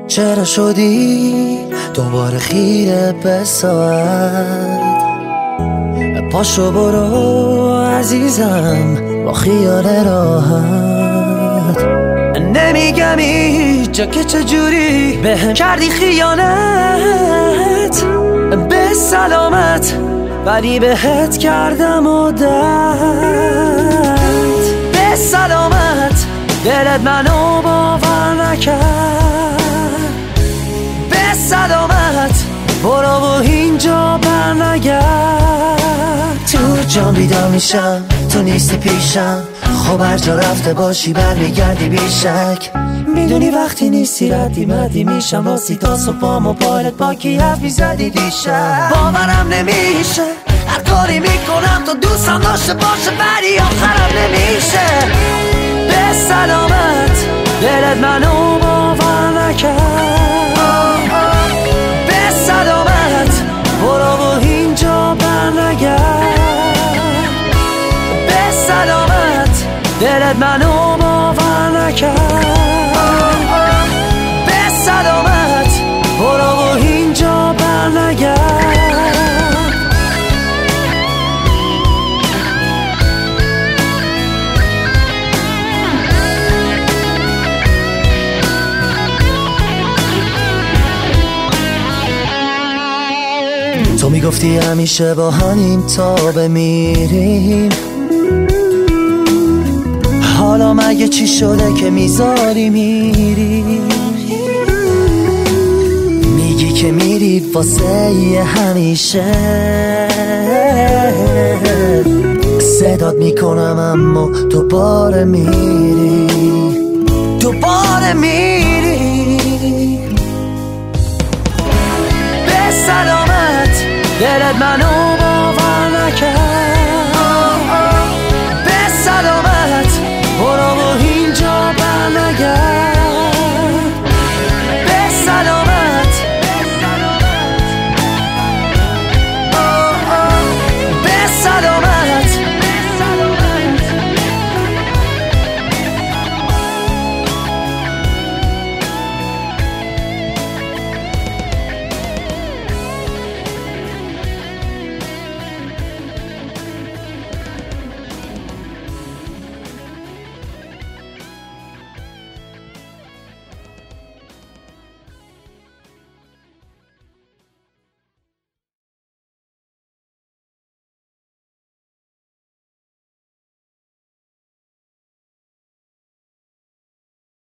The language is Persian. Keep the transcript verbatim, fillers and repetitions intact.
چرا شدی دوباره خیره به ساعت؟ پاشو برو عزیزم با خیال راحت. نمیگم اینجا که چجوری بهم کردی خیانت، به سلامت ولی بهت کردم عادت. به سلامت دلت منو باور نکرد، به سلامت برو و اینجا برنگرد. تو جام بیدار میشم تو نیستی پیشم، خب هر جا رفته باشی برمیگردی بیشک. میدونی وقتی نیستی ردی مدی میشم واسی تا صبحام و پایلت با کی حرف میزدی دیشب. باورم نمیشه هر کاری میکنم تو دوستم داشته باشه ولی آخرم نمیشه. به سلامت دلت منو باور نکرد، به سلامت برو و اینجا برنگرد. به سلامت دلت منو باور نکرد، به سلامت برو و اینجا برنگرد. تو میگفتی همیشه با همین تا بمیریم، حالا مگه چی شده که میذاری میری؟ میگی که میری واسه یه همیشه، صدات میکنم اما دوباره میری، دوباره میری. به سلامت دلت منو